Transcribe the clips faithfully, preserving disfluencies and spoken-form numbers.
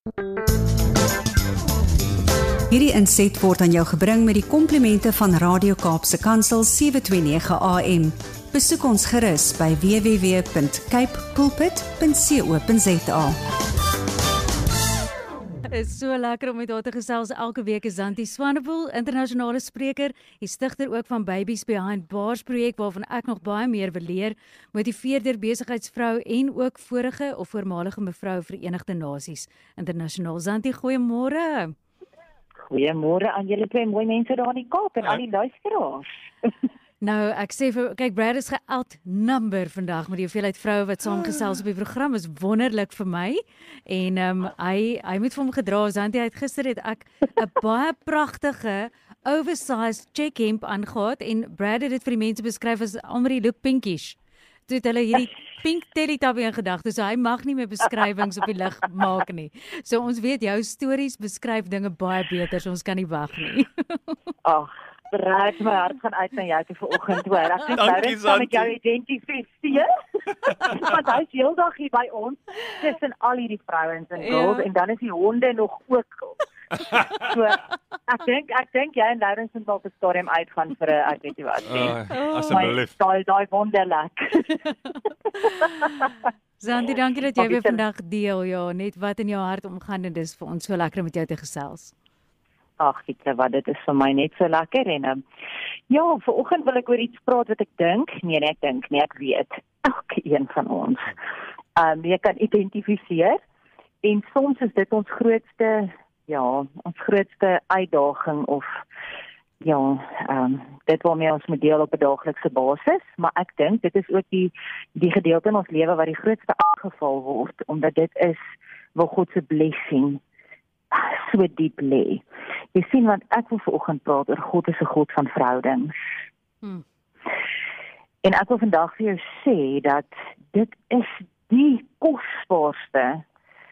Hierdie inset word aan jou gebring met die komplimente van Radio Kaapse Kansel sewe twee nege A M. Besoek ons gerus by w w w punt cape pulpit punt co punt za. Dit is so lekker om met haar te gesels. Elke week is Zanti Swanepoel, internasionale spreker, die stigter ook van Babies Behind Bars projek, waarvan ek nog baie meer wil leer, motiveerder, besigheidsvrou en ook vorige of voormalige mevrou Verenigde Nasies internasionaal. Zanti, goeiemôre. Goeiemôre aan julle twee mooi mense daar in die Kaap en al die luisteraars. Nou, ek sê vir, kyk, Brad is ge-outnumber vandag met die hoeveelheid vroue wat saamgesels op die program, is wonderlik vir my, en um, hy, hy moet vir hom gedra, Zanti, het gister het ek 'n baie pragtige, oversized check hemp aangehad, en Brad het dit vir die mense beskryf as Amri look pinkish. Toe het hulle hierdie pink Teletubby in gedagte, so hy mag nie meer beskrywings op die lig maak nie. So ons weet, jou stories beskryf dinge baie beter, so ons kan nie wag nie. Ag, Brad, my hart gaan uit na jou te vanoggend hoor. Ek dink Brad kan met jou identifiseer. Want hy is heeldag hier by ons, tussen al hierdie vrouens en girls, ja. En dan is die honde nog ook. So, ek dink ek dink jy en Lawrence moet op die stadium uitgaan vir 'n ek weet nie wat nie. Oh, asseblief. Daai daai wonderlik. Zanti, dankie dat jy weer vandag deel, ja, net wat in jou hart omgaan, en dis vir ons so lekker om met jou te gesels. Ag, ek wat dit is vir my net so lekker, en um, ja, vanoggend wil ek oor iets praat wat ek dink, nee, nee, ek dink, nee, ek weet, elke een van ons, um, jy kan identifiseer, en soms is dit ons grootste, ja, ons grootste uitdaging, of, ja, um, dit waarmee ons moet deel op 'n daaglikse basis, maar ek dink, dit is ook die, die gedeelte in ons lewe wat die grootste aangeval word, omdat dit is, waar God se blessing so diep lê. Jy sien, want ek wil vanoggend praat oor God is 'n God van verhoudings. Hmm. En ek wil vandag vir jou sê dat dit is die kosbaarste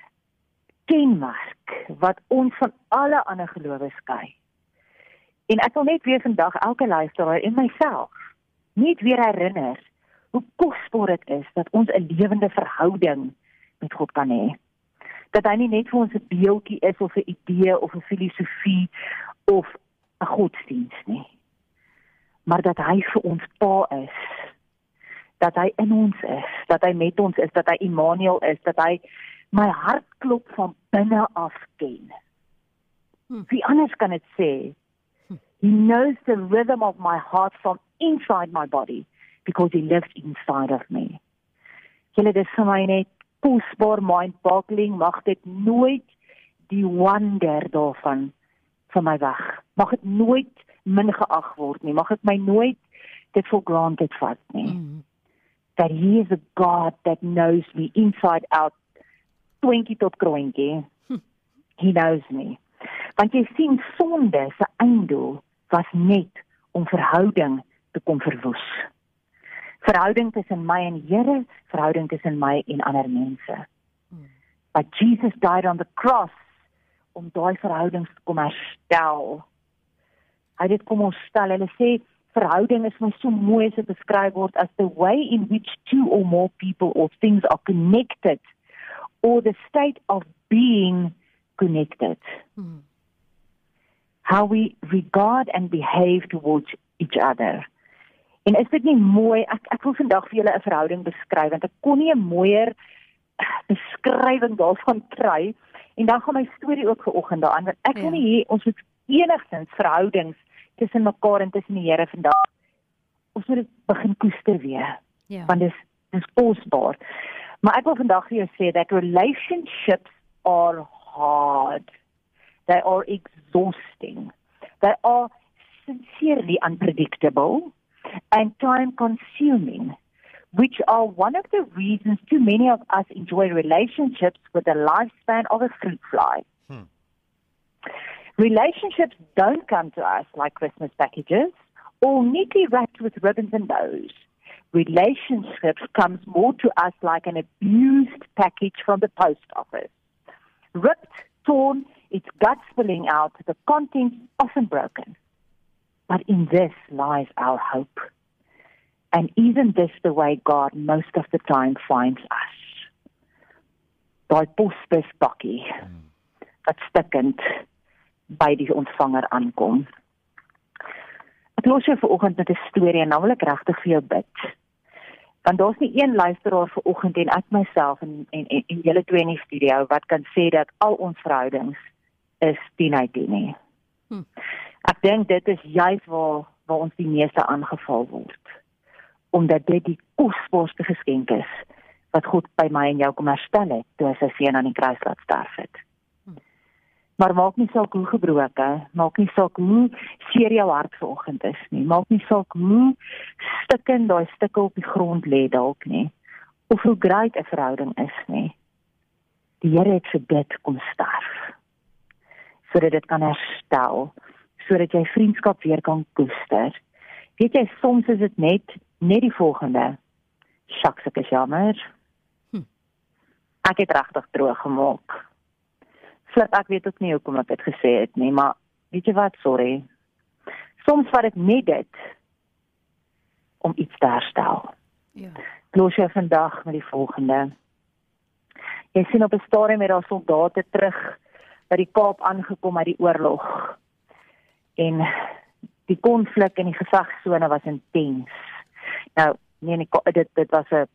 kenmerk wat ons van alle ander gelowe skei. En ek wil net weer vandag elke luisteraar en myself net weer herinner hoe kosbaar dit is dat ons 'n lewende verhouding met God kan hê. Dat hy nie net vir ons 'n beeldjie is of 'n idee of 'n filosofie of 'n godsdienst nie. Maar dat hy vir ons pa is. Dat hy in ons is, dat hy met ons is, dat hy Immanuel is, dat hy my hartklop van binne af ken. Hmm. Wie anders kan dit sê? Hmm. He knows the rhythm of my heart from inside my body because he lives inside of me. Julle, dis vir my net kosbaar, mind-boggling, mag dit nooit die wonder daarvan van my weg. Mag dit nooit min geag word nie. Mag dit my nooit dit for granted vat nie. Mm. That he is a God that knows me inside out, twinkie tot kroentjie. Hm. He knows me. Want jy sien, sonde se einddoel was net om verhouding te kom verwoes. Verhouding tussen my en die Here, verhouding tussen my en ander mense. Hmm. But Jesus died on the cross om daai verhoudings te kom herstel. Hy het kom herstel. Hulle sê verhouding is my so mooi as dit beskryf word as the way in which two or more people or things are connected, or the state of being connected. Hmm. How we regard and behave towards each other. En is dit nie mooi, ek, ek wil vandag vir julle 'n verhouding beskryf, want ek kon nie 'n mooier beskrywing daarvan kry, en dan gaan my storie ook vanoggend daaraan, want ek ja. wil nie hê, ons moet enigstens verhoudings tussen mekaar en tussen die Here vandag, ons moet dit begin koester weer, ja. want dit is kosbaar. Maar ek wil vandag vir jou sê, that relationships are hard, they are exhausting, they are sincerely unpredictable, and time-consuming, which are one of the reasons too many of us enjoy relationships with a lifespan of a fruit fly. Hmm. Relationships don't come to us like Christmas packages, or neatly wrapped with ribbons and bows. Relationships comes more to us like an abused package from the post office. Ripped, torn, its guts spilling out, the contents often broken. But in this lies our hope. And isn't this the way God most of the time finds us? Daai posbus bakkie. wat stikkend by die ontvanger aankom. Ek los jou vanoggend met 'n storie en dan wil ek regtig vir jou bid. Want daar's nie een luisteraar vanoggend en ek myself en en en, en julle twee in die studio wat kan sê dat al ons verhoudings is tien uit tien nie. Hm. Ek dink dit is juist waar waar ons die meeste aangeval word. Omdat dit die kosbaarste geskenk is wat God by my en jou kom herstel het toe hy sy seun aan die kruis laat sterf het. Hm. Maar maak nie saak hoe gebroken, maak nie saak hoe seer jou hart vanoggend is nie, maak nie saak hoe stikkend daai stukke op die grond lê dalk nie, of hoe great 'n verhouding is nie. Die Here het vir dit kom sterf, sodat dit kan herstel, sodat jy vriendskap weer kan koester. Weet jy, soms is dit net, net die volgende, shucks, ek is jammer, hm. ek het regtig droog gemaak. Flip, ek weet ook nie hoekom ek dit gesê het nie, maar weet jy wat, sorry. Soms vat dit net dit om iets te herstel. Ja. Los jy vandag met die volgende. Jy sien op 'n stadium met daar soldate terug by die Kaap aangekom uit die oorlog. En die konflik in die gevegsone was intens. Nou, nee, nie, dit, dit was 'n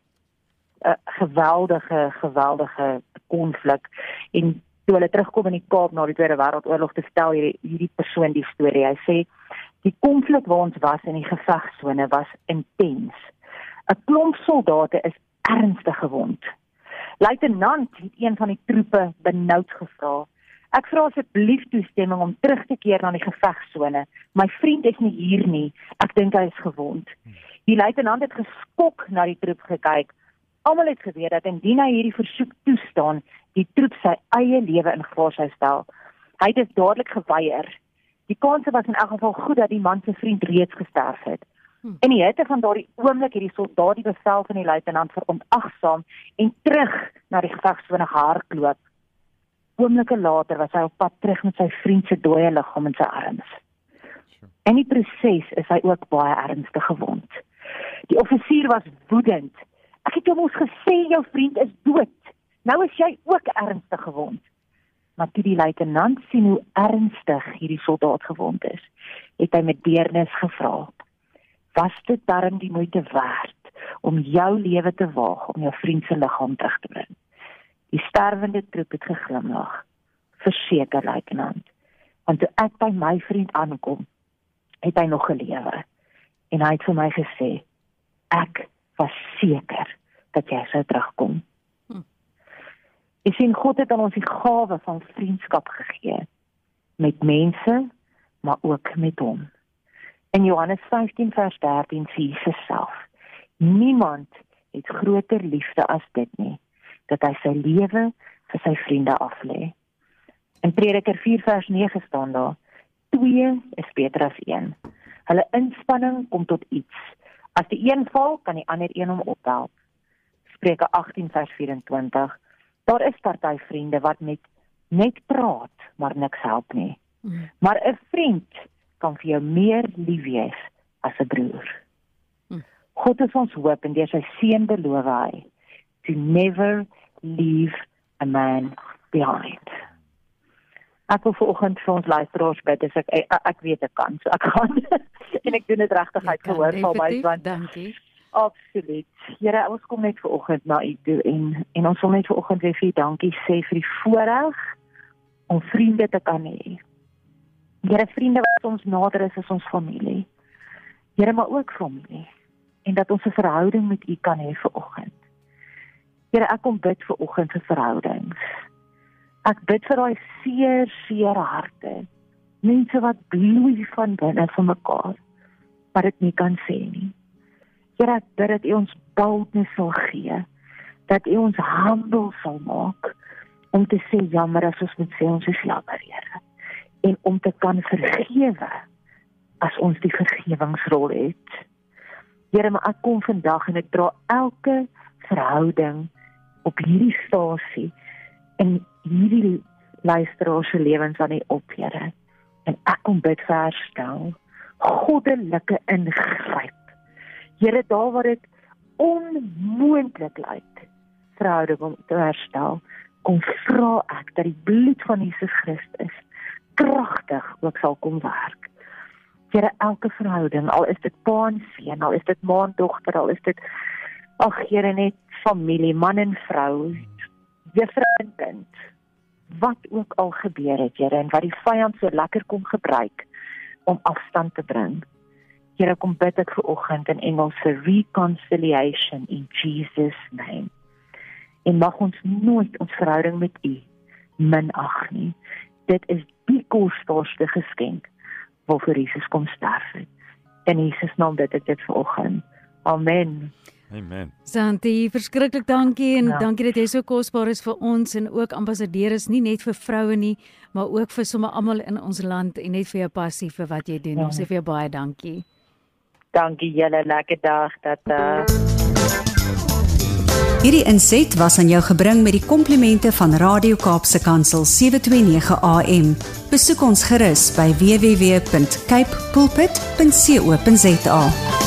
geweldige, geweldige konflik. En toe hulle terugkom in die Kaap na die Tweede Wêreldoorlog te stel hierdie, hierdie persoon die storie. Hy sê, die konflik waar ons was in die gevegsone was intens. 'n Klomp soldate is ernstig gewond. Luitenant het een van die troepe benoud gevra. Ek vra asseblief toestemming om terug te keer na die gevegsone. My vriend is nie hier nie. Ek dink hy is gewond. Die luitenant het geskok na die troep gekyk. Almal het geweet dat indien hy hierdie versoek toestaan, die troep sy eie lewe in gevaar sou stel. Hy het dit dadelik geweier. Die kanse was in elk geval goed dat die man se vriend reeds gesterf het. Hmm. In die hitte van daardie oomblik het die soldaat die bevel van die luitenant verontagsaam en terug na die gevegsone gehardloop. Oomblikke later was hy op pad terug met sy vriend se dooie liggaam in sy arms. Sure. In die proses is hy ook baie ernstig gewond. Die offisier was woedend. Ek het jou mos gesê jou vriend is dood. Nou is jy ook ernstig gewond. Maar toe die luitenant sien hoe ernstig hierdie soldaat gewond is, het hy met deernis gevra, was dit darm die moeite werd om jou lewe te waag om jou vriend se liggaam terug te bring? Die sterwende troep het geglimlag, verseker luitenant, want toe ek by my vriend aankom, het hy nog gelewe, en hy het vir my gesê, ek was seker dat jy sou terugkom. Hm. Jy sien, God het aan ons die gawe van vriendskap gegee, met mense, maar ook met hom. In Johannes vyftien vers dertien sê Jesus self, niemand het groter liefde as dit nie, dat hy sy lewe vir sy vriende aflê. In Prediker vier vers nege staan daar, twee is beter as een. Hulle inspanning kom tot iets. As die een val, kan die ander een hom ophelp. Spreuke agttien vers vyf-en-twintig, daar is party vriende wat met net praat, maar niks help nie. Mm. Maar 'n vriend kan vir jou meer lief wees as 'n broer. Mm. God is ons hoop en deur sy seun beloof hy, to never leave a man behind. Ek wil vanoggend vir ons luisteraars bid, as ek, ek, ek weet ek kan, so ek gaan, en ek doen dit regtig uit gehoor van my, want, dankie. Absoluut. Here, ons kom net vanoggend na u toe, en, en ons wil net vanoggend weer vir u dankie sê vir die voorreg om vriende te kan hê. Here, vriende wat ons nader is as ons familie. Here, maar ook familie. En dat ons 'n verhouding met u kan hê vanoggend. Here, ek kom bid vanoggend vir verhoudings. Ek bid vir daai seer, seer harte. Mense wat bloei van binne van mekaar, maar dit nie kan sê nie. Here, ek bid dat u ons boldness sal gee, dat u ons humble sal maak, om te sê jammer as ons moet sê ons is jammer, Here. En om te kan vergewe, as ons die vergewingsrol het. Here, maar ek kom vandag en ek dra elke verhouding op hierdie stasie, en hierdie luisteraars se lewens aan die op, Here. En ek kom bid vir herstel, goddelike ingryp. Here, daar waar dit onmoontlik lyk, verhouding om te herstel, kom vra ek dat die bloed van Jesus Christus kragtig ook sal kom werk. Here, elke verhouding, al is dit pa en seun, al is dit ma en dogter, al is dit, ag Here, net familie, man en vrou, juffrou en kind, wat ook al gebeur het, Here, en wat die vyand so lekker kom gebruik om afstand te bring. Here, kom bid ek vir oggend in Engels vir reconciliation in Jesus name. En mag ons nooit ons verhouding met U minag nie. Dit is die kosbaarste geskenk waarvoor Jesus kom sterf het. In Jesus naam bid ek dit vir oggend. Amen. Amen. Santi, verskriklik dankie en Ja. dankie dat jy so kosbaar is vir ons en ook ambassadeur is nie net vir vroue nie, maar ook vir sommer almal in ons land en net vir jou passie vir wat jy doen. Ja. Ons sê vir jou baie dankie. Dankie julle, lekker dag. Dat uh... Hierdie inset was aan jou gebring met die komplimente van Radio Kaapse Kansel sewe twee nege A M. Besoek ons gerus by w w w punt cape pulpit punt co punt za.